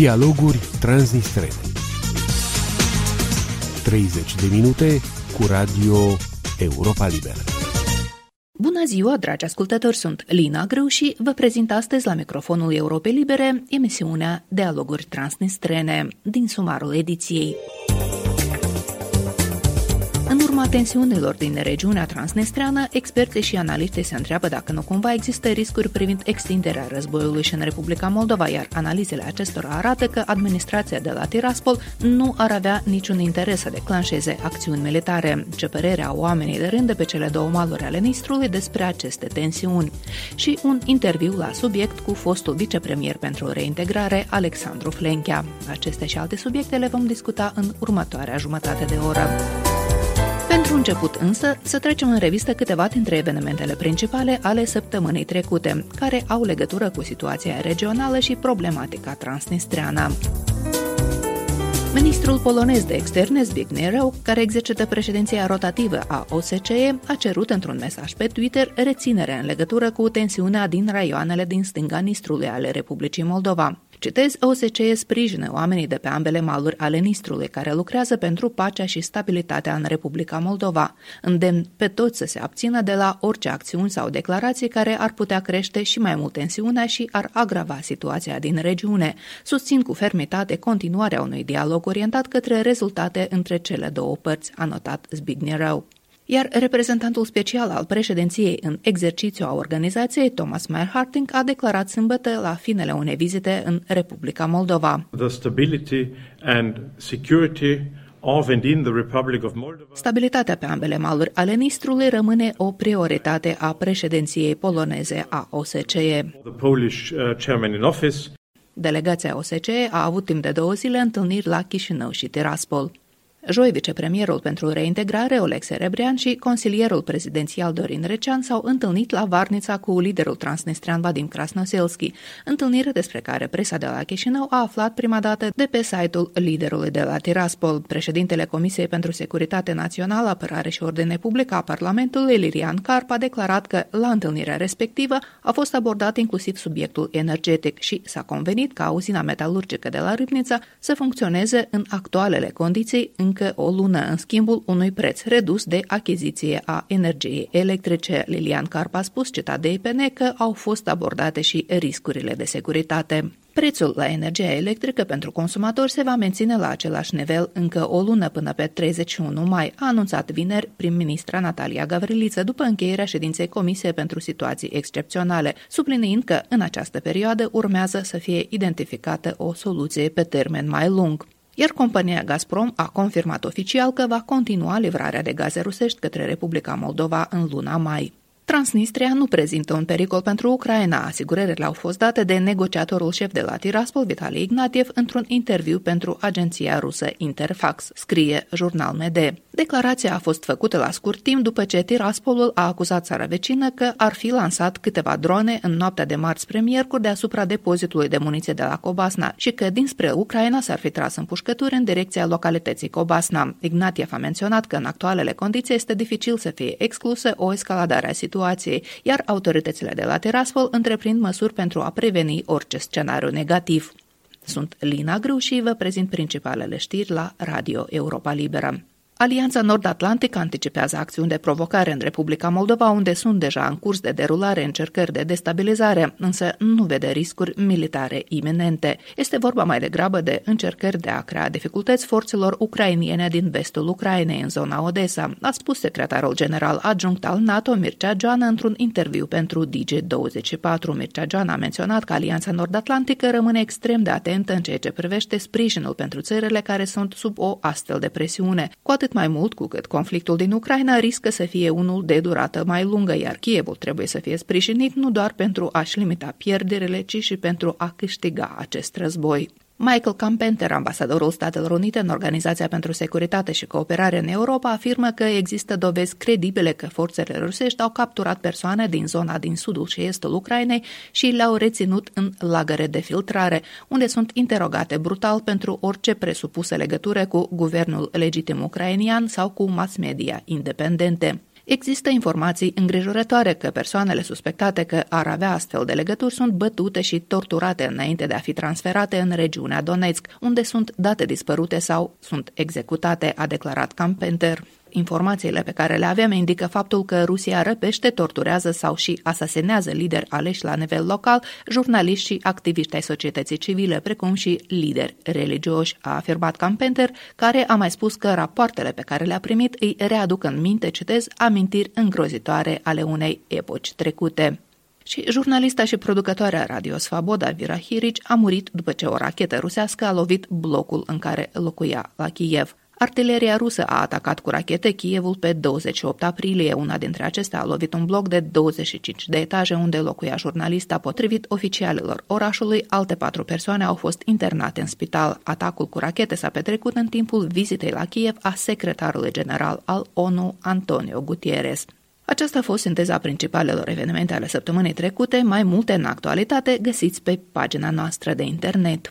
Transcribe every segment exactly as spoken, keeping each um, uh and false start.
Dialoguri transnistrene. treizeci de minute cu Radio Europa Liberă. Bună ziua, dragi ascultători, sunt Lina Grâu și vă prezint astăzi la microfonul Europei Libere emisiunea Dialoguri transnistrene din sumarul ediției. În urma tensiunilor din regiunea transnistreană, experții și analiștii se întreabă dacă nu cumva există riscuri privind extinderea războiului și în Republica Moldova, iar analizele acestora arată că administrația de la Tiraspol nu ar avea niciun interes să declanșeze acțiuni militare. Ce părere au oamenii de rând de pe cele două maluri ale Nistrului despre aceste tensiuni? Și un interviu la subiect cu fostul vicepremier pentru reintegrare, Alexandru Flenchea. Aceste și alte subiecte le vom discuta în următoarea jumătate de oră. Pentru început însă, să trecem în revistă câteva dintre evenimentele principale ale săptămânii trecute, care au legătură cu situația regională și problematica transnistreană. Ministrul polonez de externe, Zbigniew, care exercită președinția rotativă a O S C E, a cerut într-un mesaj pe Twitter reținere în legătură cu tensiunea din raioanele din stânga Nistrului ale Republicii Moldova. Citez, O S C E sprijină oamenii de pe ambele maluri ale Nistrului care lucrează pentru pacea și stabilitatea în Republica Moldova. Îndemn pe toți să se abțină de la orice acțiuni sau declarații care ar putea crește și mai mult tensiunea și ar agrava situația din regiune. Susțin cu fermitate continuarea unui dialog orientat către rezultate între cele două părți, a notat Zbigniew. Iar reprezentantul special al președinției în exercițiu a organizației, Thomas Meyer-Harting, a declarat sâmbătă la finele unei vizite în Republica Moldova. The stability and security of and in the Republic of Moldova. Stabilitatea pe ambele maluri ale Nistrului rămâne o prioritate a președinției poloneze a O S C E. The Polish uh, chairman in office. Delegația O S C E a avut timp de două zile întâlniri la Chișinău și Tiraspol. Joi, vicepremierul pentru reintegrare, Oleg Serebrian, și consilierul prezidențial Dorin Recean s-au întâlnit la Varnița cu liderul transnistrean Vadim Krasnoselski, întâlnire despre care presa de la Chișinău a aflat prima dată de pe site-ul liderului de la Tiraspol. Președintele Comisiei pentru Securitate Națională, Apărare și Ordine Publică a Parlamentului, Lilian Carp, a declarat că la întâlnirea respectivă a fost abordat inclusiv subiectul energetic și s-a convenit ca uzina metalurgică de la Râbnița să funcționeze în actualele condiții în încă o lună în schimbul unui preț redus de achiziție a energiei electrice. Lilian Carp a spus, citat de I P N, că au fost abordate și riscurile de securitate. Prețul la energia electrică pentru consumatori se va menține la același nivel încă o lună până pe treizeci și unu mai, a anunțat vineri prim-ministra Natalia Gavriliță după încheierea ședinței Comisiei pentru Situații Excepționale, subliniind că în această perioadă urmează să fie identificată o soluție pe termen mai lung. Iar compania Gazprom a confirmat oficial că va continua livrarea de gaze rusești către Republica Moldova în luna mai. Transnistria nu prezintă un pericol pentru Ucraina, asigurările au fost date de negociatorul șef de la Tiraspol, Vitali Ignatiev, într-un interviu pentru agenția rusă Interfax, scrie Jurnal M D. Declarația a fost făcută la scurt timp după ce Tiraspolul a acuzat țara vecină că ar fi lansat câteva drone în noaptea de marți spre miercuri deasupra depozitului de muniție de la Cobasna și că dinspre Ucraina s-ar fi tras împușcături în direcția localității Cobasna. Ignatiev a menționat că în actualele condiții este dificil să fie exclusă o escaladare a situației, iar autoritățile de la Tiraspol întreprind măsuri pentru a preveni orice scenariu negativ. Sunt Lina Grâu și vă prezint principalele știri la Radio Europa Liberă. Alianța Nord-Atlantică anticipează acțiuni de provocare în Republica Moldova, unde sunt deja în curs de derulare încercări de destabilizare, însă nu vede riscuri militare iminente. Este vorba mai degrabă de încercări de a crea dificultăți forțelor ucrainiene din vestul Ucrainei, în zona Odessa, a spus secretarul general adjunct al NATO, Mircea Joană, într-un interviu pentru D G douăzeci și patru. Mircea Joană a menționat că Alianța Nord-Atlantică rămâne extrem de atentă în ceea ce privește sprijinul pentru țările care sunt sub o astfel de presiune, cu atât mai mult cu cât conflictul din Ucraina riscă să fie unul de durată mai lungă, iar Kievul trebuie să fie sprijinit nu doar pentru a-și limita pierderile, ci și pentru a câștiga acest război. Michael Campenter, ambasadorul Statelor Unite în Organizația pentru Securitate și Cooperare în Europa, afirmă că există dovezi credibile că forțele rusești au capturat persoane din zona din sudul și estul Ucrainei și le-au reținut în lagăre de filtrare, unde sunt interogate brutal pentru orice presupusă legătură cu guvernul legitim ucrainian sau cu mass media independente. Există informații îngrijorătoare că persoanele suspectate că ar avea astfel de legături sunt bătute și torturate înainte de a fi transferate în regiunea Donetsk, unde sunt date dispărute sau sunt executate, a declarat Carpenter. Informațiile pe care le avem indică faptul că Rusia răpește, torturează sau și asasinează lideri aleși la nivel local, jurnaliști și activiști ai societății civile, precum și lideri religioși, a afirmat Carpenter, care a mai spus că rapoartele pe care le-a primit îi readuc în minte, citez, amintiri îngrozitoare ale unei epoci trecute. Și jurnalista și producătoarea Radio Svaboda, Vera Hiric, a murit după ce o rachetă rusească a lovit blocul în care locuia la Kiev. Artileria rusă a atacat cu rachete Kievul pe douăzeci și opt aprilie. Una dintre acestea a lovit un bloc de douăzeci și cinci de etaje unde locuia jurnalista. Potrivit oficialilor orașului, alte patru persoane au fost internate în spital. Atacul cu rachete s-a petrecut în timpul vizitei la Kiev a secretarului general al O N U, Antonio Guterres. Aceasta a fost sinteza principalelor evenimente ale săptămânii trecute. Mai multe în actualitate găsiți pe pagina noastră de internet.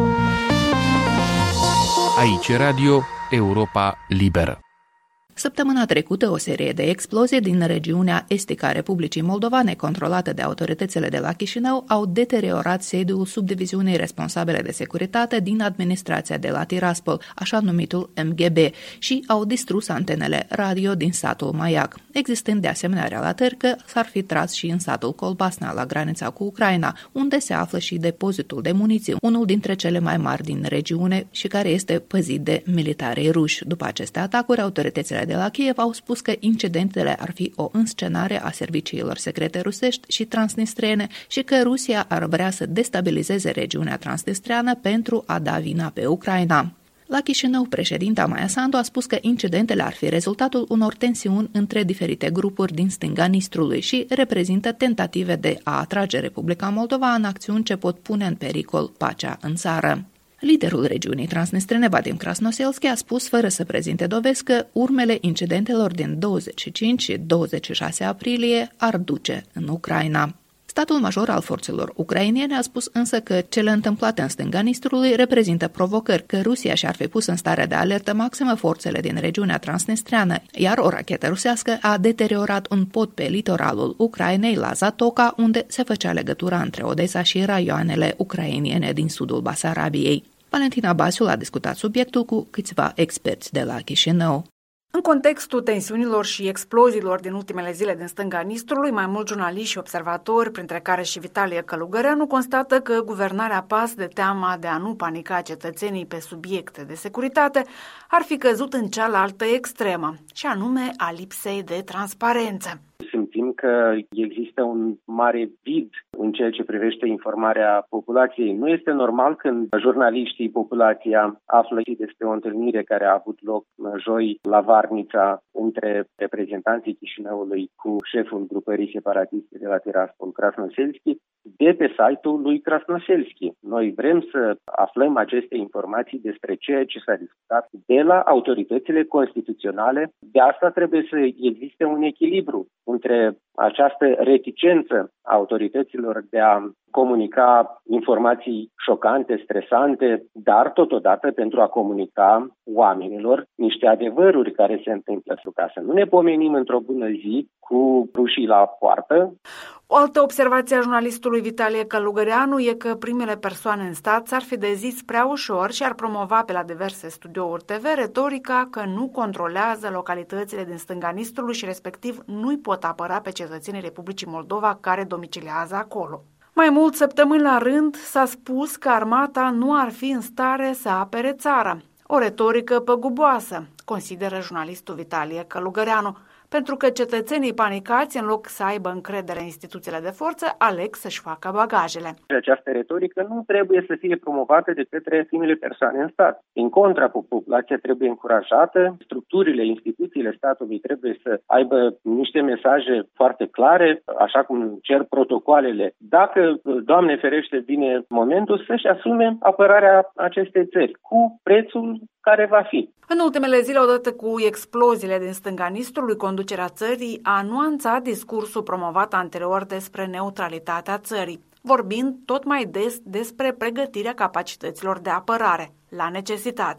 Aici Radio Europa Liberă. Săptămâna trecută, o serie de explozii din regiunea estică a Republicii Moldova, controlate de autoritățile de la Chișinău, au deteriorat sediul subdiviziunii responsabile de securitate din administrația de la Tiraspol, așa numitul M G B, și au distrus antenele radio din satul Maiac, existând de asemenea relatări că s-ar fi tras și în satul Colbasna, la granița cu Ucraina, unde se află și depozitul de muniții, unul dintre cele mai mari din regiune și care este păzit de militarii ruși. După aceste atacuri, autoritățile de la Kiev au spus că incidentele ar fi o înscenare a serviciilor secrete rusești și transnistrene și că Rusia ar vrea să destabilizeze regiunea transnistreană pentru a da vina pe Ucraina. La Chișinău, președinta Maia Sandu a spus că incidentele ar fi rezultatul unor tensiuni între diferite grupuri din stânga Nistrului și reprezintă tentative de a atrage Republica Moldova în acțiuni ce pot pune în pericol pacea în țară. Liderul regiunii transnistrene, Vadim Krasnoselski, a spus, fără să prezinte dovezi, că urmele incidentelor din douăzeci și cinci și douăzeci și șase aprilie ar duce în Ucraina. Statul major al forțelor ucrainene a spus însă că cele întâmplate în stânga Nistrului reprezintă provocări, că Rusia și-ar fi pus în stare de alertă maximă forțele din regiunea transnistreană, iar o rachetă rusească a deteriorat un pod pe litoralul Ucrainei, la Zatoca, unde se făcea legătura între Odessa și raioanele ucrainiene din sudul Basarabiei. Valentina Basiul a discutat subiectul cu câțiva experți de la Chișinău. În contextul tensiunilor și exploziilor din ultimele zile din stânga Nistrului, mai mulți jurnaliști și observatori, printre care și Vitalie Călugăreanu, constată că guvernarea pas de teama de a nu panica cetățenii pe subiecte de securitate ar fi căzut în cealaltă extremă, și anume a lipsei de transparență. Simțim că există un mare vid în ceea ce privește informarea populației. Nu este normal când jurnaliștii, populația, află despre o întâlnire care a avut loc joi la Varnița între reprezentanții Chișinăului cu șeful grupării separatiste de la Tiraspol, Krasnoselski, de pe site-ul lui Krasnoselski. Noi vrem să aflăm aceste informații despre ceea ce s-a discutat de la autoritățile constituționale. De asta trebuie să existe un echilibru între această reticență a autorităților de a comunica informații șocante, stresante, dar totodată pentru a comunica oamenilor niște adevăruri care se întâmplă, ca să nu ne pomenim într-o bună zi cu rușii la poartă. O altă observație a jurnalistului Vitalie Călugăreanu e că primele persoane în stat s-ar fi dezis prea ușor și ar promova pe la diverse studiouri T V retorica că nu controlează localitățile din stânga Nistrului și respectiv nu-i pot apăra pe cetățenii Republicii Moldova care domiciliază acolo. Mai mult, săptămâni la rând, s-a spus că armata nu ar fi în stare să apere țara. O retorică păguboasă, consideră jurnalistul Vitalie Călugăreanu, pentru că cetățenii panicați, în loc să aibă încredere în instituțiile de forță, aleg să-și facă bagajele. Această retorică nu trebuie să fie promovată de către primele persoane în stat. În contra, populația trebuie încurajată, structurile, instituțiile statului trebuie să aibă niște mesaje foarte clare, așa cum cer protocoalele. Dacă, Doamne ferește, vine momentul să-și asume apărarea acestei țări, cu prețul care va fi. În ultimele zile, odată cu exploziile din stânga Nistrului, conducerea țării a nuanțat discursul promovat anterior despre neutralitatea țării, vorbind tot mai des despre pregătirea capacităților de apărare, la necesitate.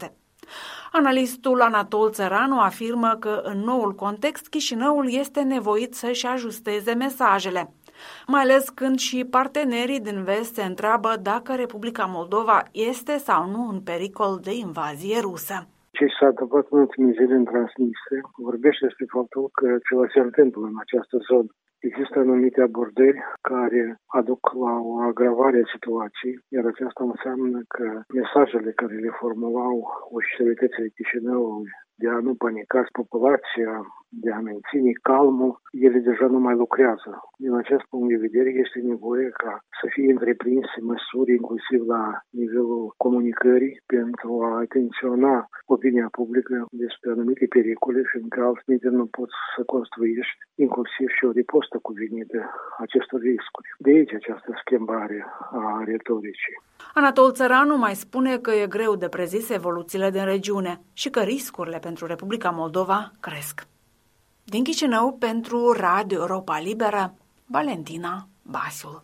Analistul Anatol Țăranu afirmă că în noul context Chișinăul este nevoit să-și ajusteze mesajele, mai ales când și partenerii din vest se întreabă dacă Republica Moldova este sau nu în pericol de invazie rusă. Ce s-a întâmplat în ultimii zile în Transnistria vorbește despre faptul că ceva se întâmplă în această zonă. Există anumite abordări care aduc la o agravare a situației, iar aceasta înseamnă că mesajele care le formulau oficialitățile Chișinăului de a nu panica populația, de a menține calmul, ele deja nu mai lucrează. Din acest punct de vedere este nevoie ca să fie întreprinse măsuri inclusiv la nivelul comunicării pentru a atenționa opinia publică despre anumite pericole, fiindcă altfel nu poți să construiești inclusiv și o ripostă cuvenită acestor riscuri. De aici această schimbare a retoricii. Anatol Țăranu mai spune că e greu de prezis evoluțiile din regiune și că riscurile pentru Republica Moldova cresc. Din Chișinău, pentru Radio Europa Liberă, Valentina Basiul.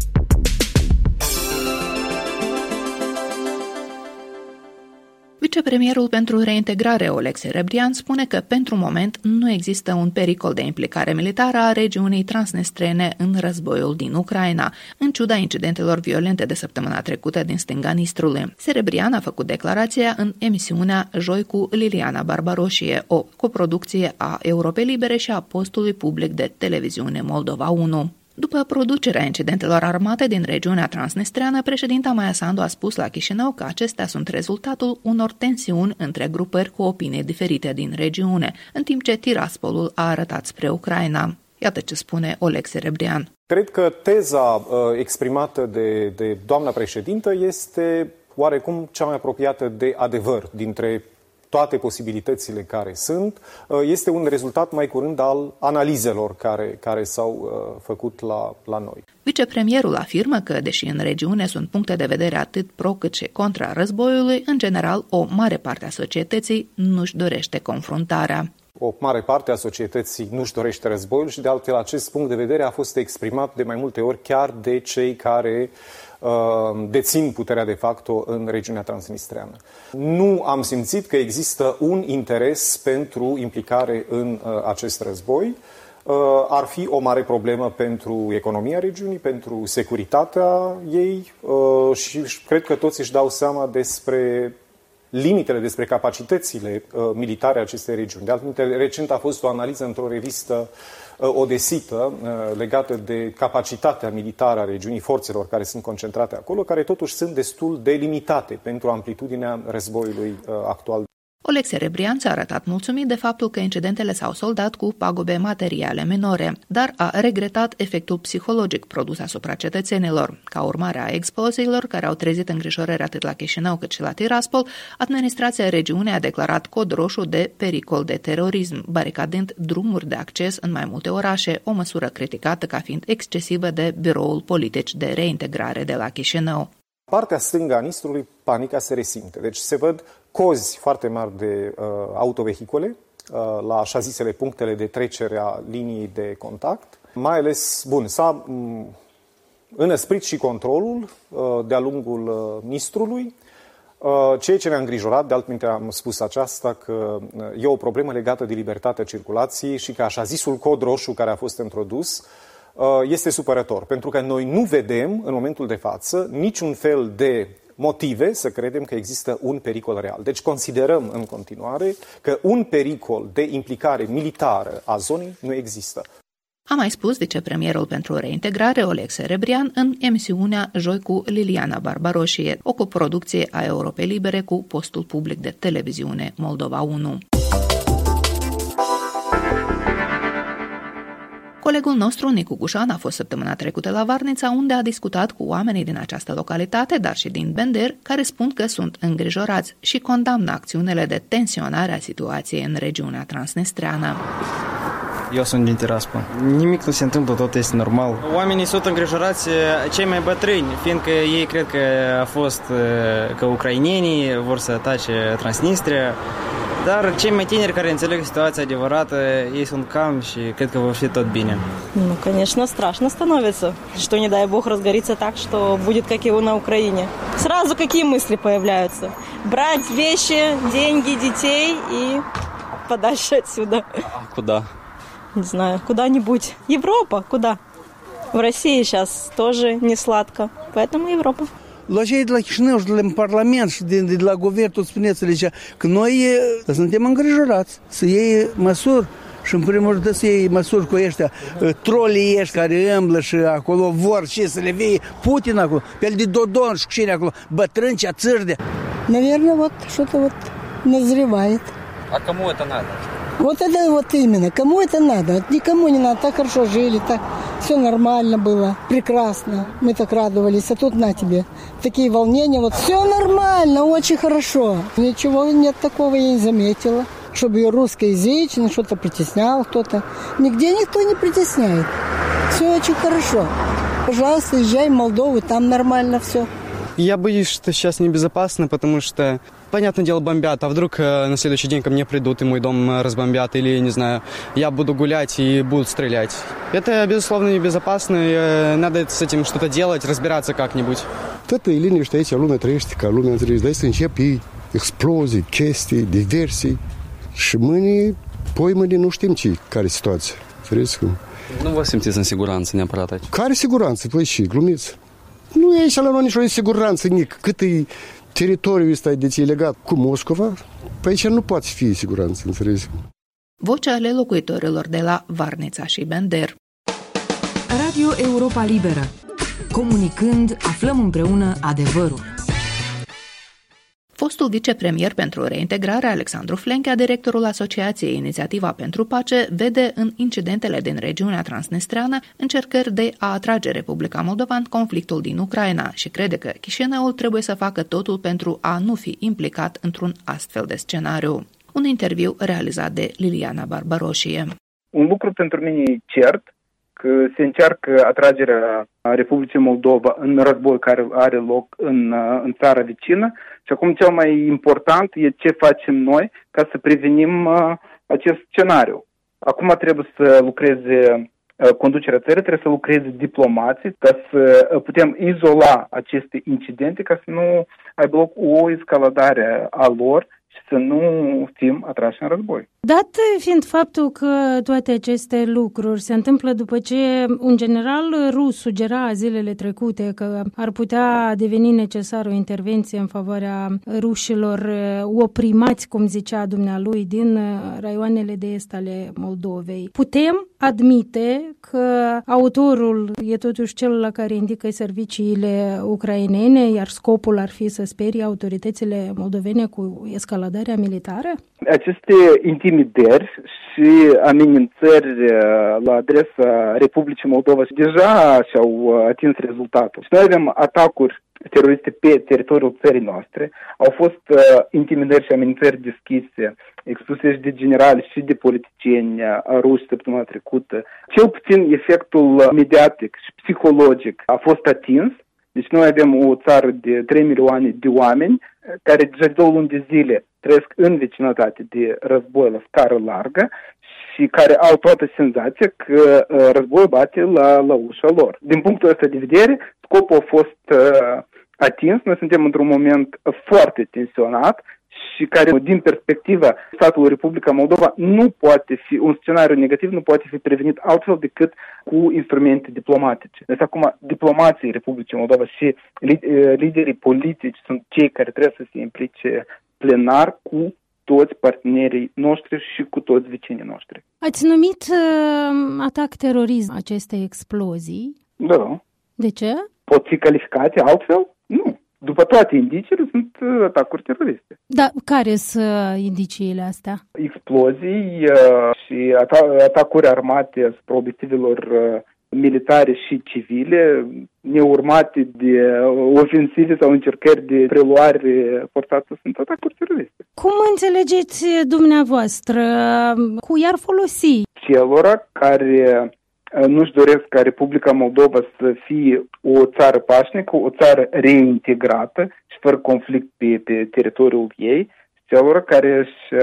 Vicepremierul pentru reintegrare, Oleg Serebrian, spune că pentru moment nu există un pericol de implicare militară a regiunii transnistrene în războiul din Ucraina, în ciuda incidentelor violente de săptămâna trecută din stânga Nistrului. Serebrian a făcut declarația în emisiunea Joi cu Liliana Barbaroșie, o coproducție a Europei Libere și a postului public de televiziune Moldova unu. După producerea incidentelor armate din regiunea transnistreană, președinta Maia Sandu a spus la Chișinău că acestea sunt rezultatul unor tensiuni între grupări cu opinii diferite din regiune, în timp ce Tiraspolul a arătat spre Ucraina. Iată ce spune Oleg Serebrian. Cred că teza uh, exprimată de, de doamna președintă este oarecum cea mai apropiată de adevăr dintre toate posibilitățile care sunt. Este un rezultat mai curând al analizelor care, care s-au făcut la, la noi. Vicepremierul afirmă că, deși în regiune sunt puncte de vedere atât pro cât și contra războiului, în general, o mare parte a societății nu-și dorește confruntarea. O mare parte a societății nu-și dorește războiul și, de altfel, acest punct de vedere a fost exprimat de mai multe ori chiar de cei care uh, dețin puterea de facto în regiunea transnistreană. Nu am simțit că există un interes pentru implicare în uh, acest război. Uh, ar fi o mare problemă pentru economia regiunii, pentru securitatea ei uh, și cred că toți își dau seama despre limitele, despre capacitățile uh, militare a acestei regiuni. De altfel, recent a fost o analiză într-o revistă uh, odesită uh, legată de capacitatea militară a regiunii, forțelor care sunt concentrate acolo, care totuși sunt destul de limitate pentru amplitudinea războiului uh, actual. Oleg Serebrian s-a arătat mulțumit de faptul că incidentele s-au soldat cu pagube materiale minore, dar a regretat efectul psihologic produs asupra cetățenilor. Ca urmare a exploziilor care au trezit îngrijorări atât la Chișinău cât și la Tiraspol, administrația regiunii a declarat cod roșu de pericol de terorism, baricadând drumuri de acces în mai multe orașe, o măsură criticată ca fiind excesivă de Biroul Politic de Reintegrare de la Chișinău. Partea stângă a Nistrului, panica se resimte. Deci se văd cozi foarte mari de uh, autovehicule uh, la așa zisele punctele de trecere a liniei de contact. Mai ales, bun, s-a um, înăsprit și controlul uh, de-a lungul uh, Nistrului. Uh, ceea ce ne-a îngrijorat, de altminte am spus aceasta, că uh, e o problemă legată de libertatea circulației și că așa zisul cod roșu care a fost introdus este supărător, pentru că noi nu vedem în momentul de față niciun fel de motive să credem că există un pericol real. Deci considerăm în continuare că un pericol de implicare militară a zonei nu există. A mai spus vicepremierul pentru reintegrare, Oleg Serebrian, în emisiunea Joi cu Liliana Barbaroșie, o coproducție a Europei Libere cu postul public de televiziune Moldova unu. Colegul nostru, Nicu Gușan, a fost săptămâna trecută la Varnița, unde a discutat cu oamenii din această localitate, dar și din Bender, care spun că sunt îngrijorați și condamnă acțiunile de tensionare a situației în regiunea transnistreană. Eu sunt din Tiraspol. Nimic nu se întâmplă, tot este normal. Oamenii sunt îngrijorați, cei mai bătrâni, fiindcă ei cred că a fost că ucrainenii vor să atace Transnistria. Dar cei mai tineri care înțeleg situația adevărată, ei sunt calmi și cred că va fi tot bine. Ну, конечно, страшно становится, что, не дай бог, разгорится так, что будет, как и на Украине. Сразу какие мысли появляются? Брать вещи, деньги, детей и подальше отсюда. А куда? Не знаю, куда-нибудь. Европа, куда? В России сейчас тоже не сладко, поэтому Европа. La cei de la Chișinău și de la Parlament și de, de la guvern, tot spuneți aici, că noi suntem îngrijorați să iei măsuri și în primul rând să iei măsuri cu ăștia, trolii ăștia care îmblă și acolo vor și să le vei Putin acolo, pe el de Dodon și cu cine acolo, bătrâni, țârde. Наверное, вот что-то вот назревает. А кому это надо? Вот это вот именно. Кому это надо? Никому не надо. Так хорошо жили, так все нормально было, прекрасно. Мы так радовались. А тут на тебе такие волнения. Вот все нормально, очень хорошо. Ничего нет такого, я не заметила. Чтобы ее русскоязычный что-то притеснял кто-то. Нигде никто не притесняет. Все очень хорошо. Пожалуйста, езжай в Молдову, там нормально все. Я боюсь, что сейчас небезопасно, потому что, понятное дело, бомбят, а вдруг э, на следующий день ко мне придут и мой дом разбомбят, или, не знаю, я буду гулять и будут стрелять. Это, безусловно, небезопасно, и э, надо с этим что-то делать, разбираться как-нибудь. Toată e liniște aici, lumea trăiește ca lumea, înțelegi, dar să începi explozii, chestii, diversii și mâine, poi mâine nu știm ce, care situație, înțelegi cum? Nu vă simțiți în siguranță neapărat aici? Care siguranță? Păi și, glumiți. Nu e aici la noi nicio siguranță, nic. Cât e teritoriul ăsta de ce e legat cu Moscova, pe aici nu poate fi siguranță, înțelegi? Voce ale locuitorilor de la Varnița și Bender. Radio Europa Liberă. Comunicând, aflăm împreună adevărul. Fostul vicepremier pentru reintegrare, Alexandru Flenchea, directorul Asociației Inițiativa pentru Pace, vede în incidentele din regiunea transnistreană încercări de a atrage Republica Moldova în conflictul din Ucraina și crede că Chișinăul trebuie să facă totul pentru a nu fi implicat într-un astfel de scenariu. Un interviu realizat de Liliana Barbaroșie. Un lucru pentru mine e cert, că se încearcă atragerea Republicii Moldova în război care are loc în, în țara vecină și acum cel mai important e ce facem noi ca să prevenim uh, acest scenariu. Acum trebuie să lucreze uh, conducerea țării, trebuie să lucreze diplomații ca să uh, putem izola aceste incidente, ca să nu aibă loc o escaladare a lor și să nu fim atrași în război. Dat fiind faptul că toate aceste lucruri se întâmplă după ce un general rus sugera zilele trecute că ar putea deveni necesară o intervenție în favoarea rușilor oprimați, cum zicea dumnealui, din raioanele de est ale Moldovei, putem admite că autorul e totuși cel la care indică serviciile ucrainene, iar scopul ar fi să sperie autoritățile moldovene cu escaladarea militară? Aceste intimidări și amenințări la adresa Republicii Moldova deja și-au atins rezultatul. Și noi avem atacuri teroriste pe teritoriul țării noastre, au fost uh, intimidări și amenințări deschise, expuse și de generali și de politicieni ruși săptămâna trecută. Cel puțin efectul mediatic și psihologic a fost atins. Deci noi avem o țară de trei milioane de oameni care deja două luni de zile trăiesc în vecinătate de război la scară largă și care au toată senzația că uh, războiul bate la, la ușa lor. Din punctul ăsta de vedere, scopul a fost uh, atins. Noi suntem într-un moment foarte tensionat și care, din perspectiva statului Republica Moldova, nu poate fi, un scenariu negativ nu poate fi prevenit altfel decât cu instrumente diplomatice. Deci acum diplomații Republicii Moldova și liderii politici sunt cei care trebuie să se implice plenar cu toți partenerii noștri și cu toți vecinii noștri. Ați numit uh, atac terorism aceste explozii? Da. De ce? Pot fi calificate altfel? Nu. După toate indiciile, sunt atacuri teroriste. Da, care sunt indiciile astea? Explozii uh, și ata- atacuri armate asupra obiectivelor uh, militare și civile, neurmate de ofensive sau încercări de preluare forțată, sunt atacuri teroriste. Cum înțelegeți dumneavoastră? Cui ar folosi? Celor care nu-și doresc ca Republica Moldova să fie o țară pașnică, o țară reintegrată și fără conflict pe, pe teritoriul ei, celor care își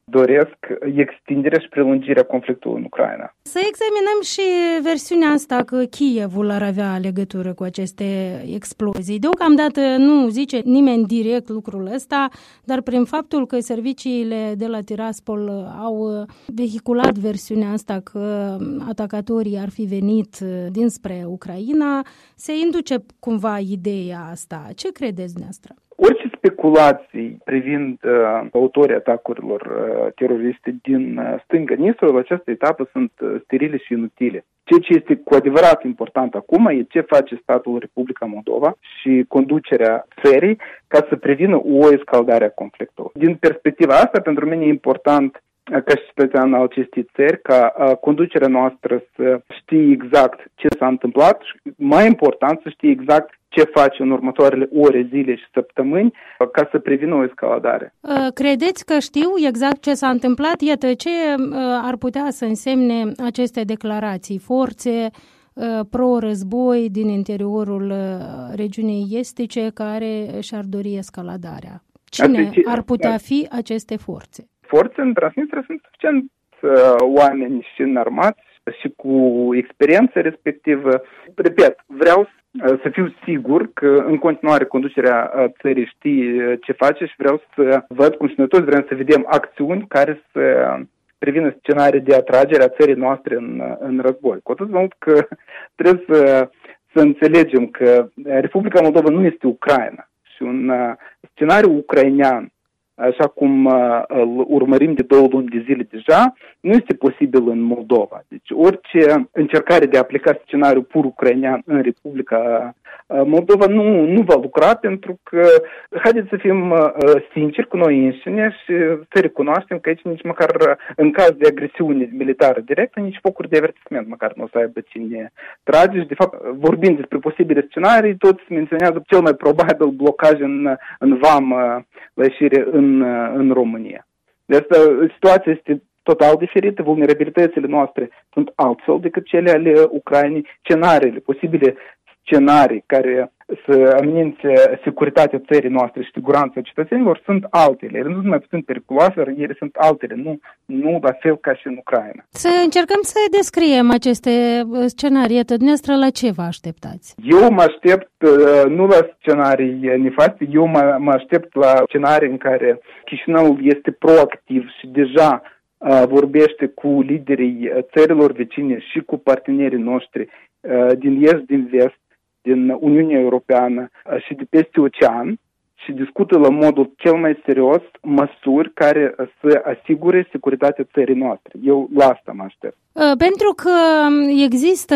doresc extinderea și prelungirea conflictului în Ucraina. Să examinăm și versiunea asta că Kievul ar avea legătură cu aceste explozii. Deocamdată nu zice nimeni direct lucrul ăsta, dar prin faptul că serviciile de la Tiraspol au vehiculat versiunea asta că atacatorii ar fi venit dinspre Ucraina, se induce cumva ideea asta. Ce credeți dumneavoastră? Orice speculații privind uh, autorii atacurilor uh, teroriste din uh, stânga Nistrului, la această etapă sunt uh, sterile și inutile. Ceea ce este cu adevărat important acum e ce face statul Republica Moldova și conducerea țării ca să prevină o escaladare a conflictului. Din perspectiva asta, pentru mine e important ca și cetățean al acestei țări, ca uh, conducerea noastră să știe exact ce s-a întâmplat și, mai important, să știe exact ce face în următoarele ore, zile și săptămâni ca să prevină o escaladare. Credeți că știu exact ce s-a întâmplat? Iată, ce ar putea să însemne aceste declarații? Forțe pro-război din interiorul regiunii estice care și-ar dori escaladarea. Cine ar putea fi aceste forțe? Forțe în Transnistria sunt suficient oameni și înarmați și cu experiență respectivă. Repet, vreau să fiu sigur că în continuare conducerea țării știe ce face și vreau să văd cum și noi toți vrem să vedem acțiuni care să prevină scenarii de atragere a țării noastre în, în război. Cu atât mult că trebuie să, să înțelegem că Republica Moldova nu este Ucraina și un scenariu ucrainean, așa cum uh, îl urmărim de două luni de zile deja, nu este posibil în Moldova. Deci orice încercare de a aplica scenariul pur ucrainean în Republica uh, Moldova nu, nu va lucra, pentru că, haideți să fim uh, sinceri cu noi înșine și să recunoaștem că aici nici măcar în caz de agresiune militară directă, nici focuri de avertisment măcar nu o să aibă cine trage. Și de fapt, vorbind despre posibile scenarii, toți menționează cel mai probabil blocaj în, în vamă la ieșire în În, în România. De asta situația este total diferită, vulnerabilitățile noastre sunt altfel decât cele ale Ucrainei, scenariile, posibile scenarii care să amenințe securitatea țării noastre și siguranța cetățenilor sunt altele. Ele nu sunt mai puțin periculoase, dar ele sunt altele, nu, nu la fel ca și în Ucraina. Să încercăm să descriem aceste scenarii. Dumneavoastră, la ce vă așteptați? Eu mă aștept nu la scenarii nefaste, eu mă, mă aștept la scenarii în care Chișinăul este proactiv și deja uh, vorbește cu liderii țărilor vecine și cu partenerii noștri uh, din est, din vest, din Uniunea Europeană și de peste ocean și discută la modul cel mai serios măsuri care să asigure securitatea țării noastre. Eu la asta mă aștept. Pentru că există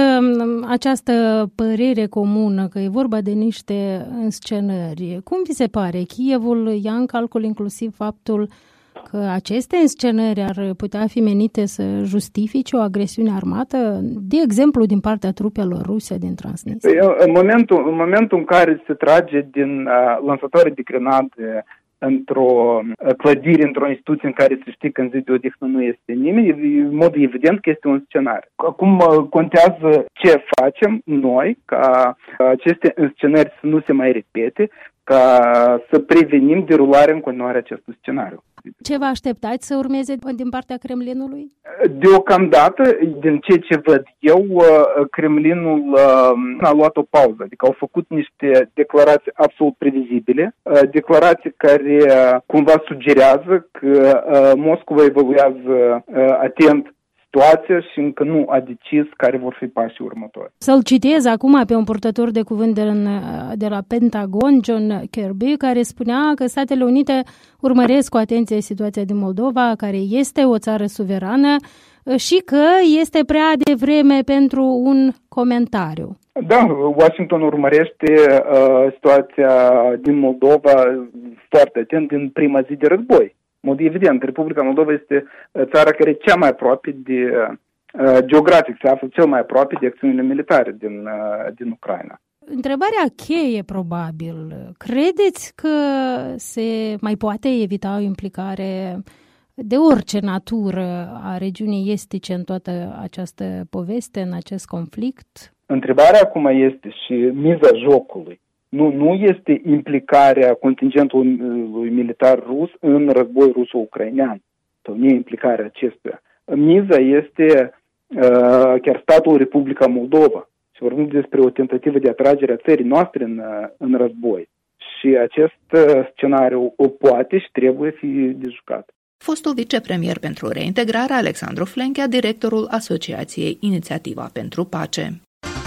această părere comună că e vorba de niște înscenări, cum vi se pare? Kievul ia în calcul inclusiv faptul că aceste înscenări ar putea fi menite să justifice o agresiune armată, de exemplu, din partea trupelor ruse din Transnistria? În momentul, în momentul în care se trage din uh, lansatoare de grenade într-o clădire, într-o instituție în care se știe că în zi de odihnă nu este nimeni, în mod evident că este un scenariu. Acum contează ce facem noi ca aceste înscenări să nu se mai repete, ca să prevenim derularea în continuare acestui scenariu. Ce vă așteptați să urmeze din partea Kremlinului? Deocamdată, din ceea ce văd eu, Kremlinul a luat o pauză, adică au făcut niște declarații absolut previzibile, declarații care cumva sugerează că Moscova evaluează atent situația și încă nu a decis care vor fi pașii următori. Să-l citez acum pe un purtător de cuvânt de, de la Pentagon, John Kirby, care spunea că Statele Unite urmăresc cu atenție situația din Moldova, care este o țară suverană și că este prea devreme pentru un comentariu. Da, Washington urmărește uh, situația din Moldova foarte atent din prima zi de război. În mod evident, Republica Moldova este țara care e cea mai aproape de, uh, geografic, se află cel mai aproape de acțiunile militare din, uh, din Ucraina. Întrebarea cheie, probabil. Credeți că se mai poate evita o implicare de orice natură a regiunii estice în toată această poveste, în acest conflict? Întrebarea acum este și miza jocului. Nu, nu este implicarea contingentului militar rus în război ruso-ucrainean. sau neimplicarea acestuia. Miza este uh, chiar statul Republica Moldova. Și vorbim despre o tentativă de atragere a țării noastre în, în război. Și acest uh, scenariu o poate și trebuie fi de jucat. Fostul vicepremier pentru reintegrare, Alexandru Flenchea, directorul Asociației Inițiativa pentru Pace.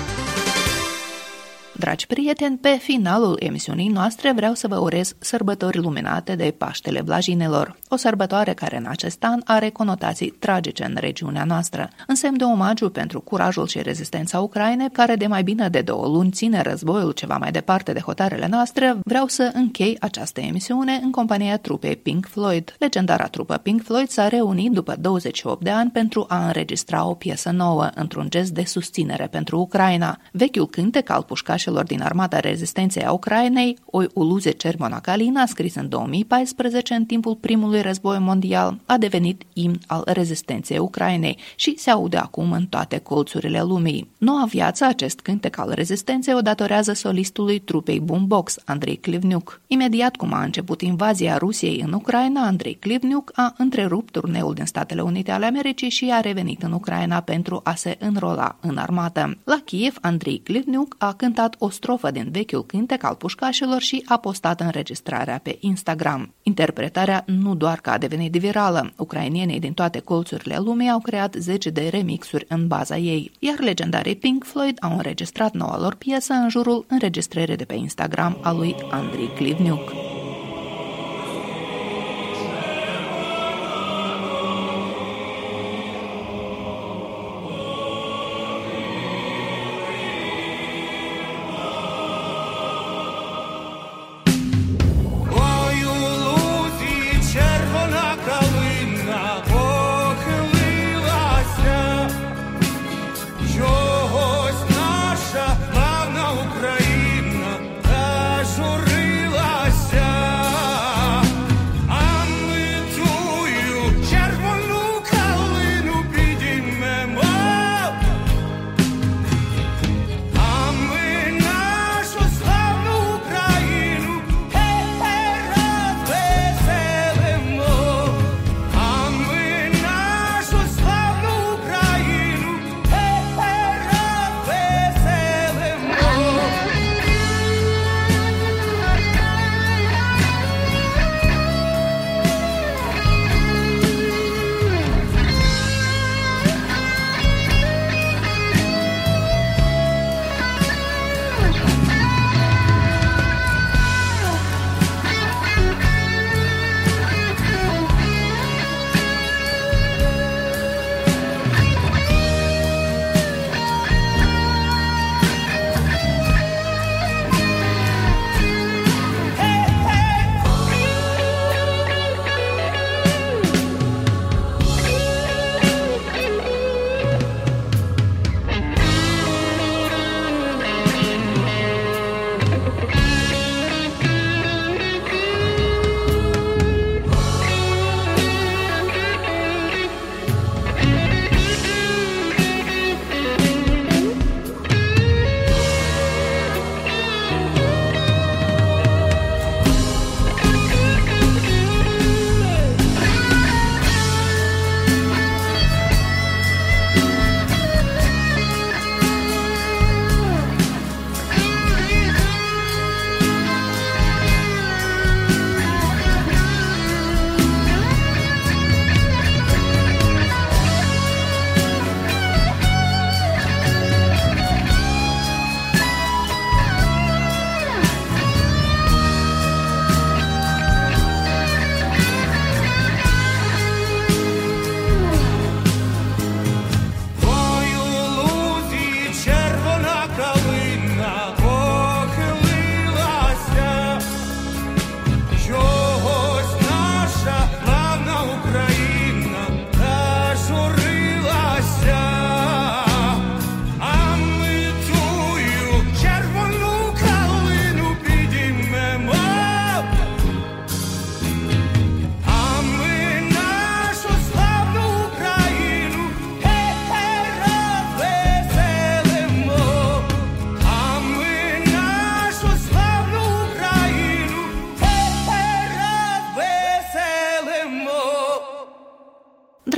Dragi prieteni, pe finalul emisiunii noastre vreau să vă urez sărbători luminate de Paștele Blajinelor, o sărbătoare care în acest an are conotații tragice în regiunea noastră. În semn de omagiu pentru curajul și rezistența Ucrainei, care de mai bine de două luni ține războiul ceva mai departe de hotarele noastre, vreau să închei această emisiune în compania trupei Pink Floyd. Legendara trupă Pink Floyd s-a reunit după douăzeci și opt de ani pentru a înregistra o piesă nouă, într-un gest de susținere pentru Ucraina. Vechiul cântec al pușcașilor din Armata Rezistenței a Ucrainei, O uluze Cermona Calina, scris în două mii paisprezece în timpul primului război mondial, a devenit imn al rezistenței Ucrainei și se aude acum în toate colțurile lumii. Noua viață, acest cântec al rezistenței, o datorează solistului trupei Boombox, Andrei Clivniuk. Imediat cum a început invazia Rusiei în Ucraina, Andrei Clivniuk a întrerupt turneul din Statele Unite ale Americii și a revenit în Ucraina pentru a se înrola în armată. La Kiev, Andrei Clivniuk a cântat o strofă din vechiul cântec al pușcașilor și a postat înregistrarea pe Instagram. Interpretarea nu doar că a devenit virală, ucrainienii din toate colțurile lumii au creat zece de remixuri în baza ei, iar legendarii Pink Floyd au înregistrat noua lor piesă în jurul înregistrării de pe Instagram a lui Andrei Clivniuk. Україна зажурилася.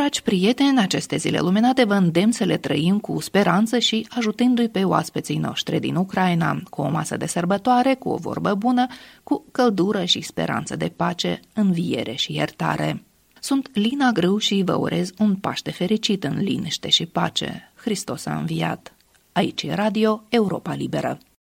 Dragi prieteni, aceste zile luminate vă îndemn să le trăim cu speranță și ajutându-i pe oaspeții noștri din Ucraina, cu o masă de sărbătoare, cu o vorbă bună, cu căldură și speranță de pace, înviere și iertare. Sunt Lina Grâu și vă urez un Paște fericit în liniște și pace. Hristos a înviat. Aici e Radio Europa Liberă.